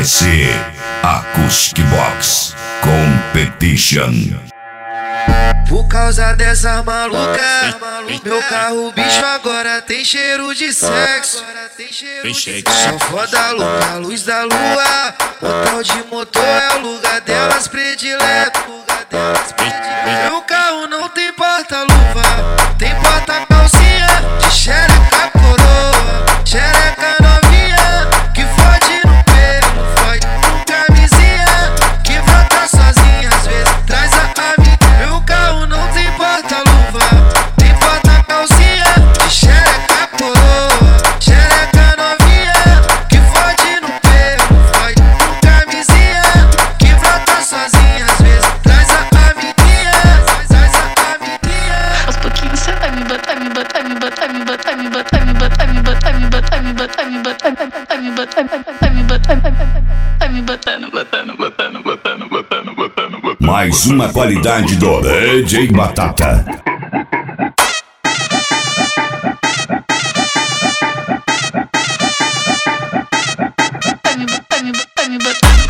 ACC Acoustic Box Competition. Por causa dessa maluca, meu carro bicho agora tem cheiro de sexo. Só foda louca, a luz da lua. Motel de motor é o lugar delas predileto. Meu carro não tem porta-luva, tem porta-calcinha de xereca coroa, xereca novinha que fode no pelo, fode com camisinha, que brota sozinha, às vezes traz a vida. Meu carro não tem porta-luva, tem porta-calcinha de xereca coroa, xereca novinha que fode no pelo, fode com camisinha, que brota sozinha, às vezes traz a vidinha, traz a vidinha. Aos pouquinhos cê vai me botar, me botar, me botar, me botar, me botar, me botar, me botar, me botar, me botar, me botar, me botar, me botar, me botar, me botando, botando, botando, botando, botando, botando, botando. Mais uma qualidade do DJ Batata. Me botar, me botar, me botar.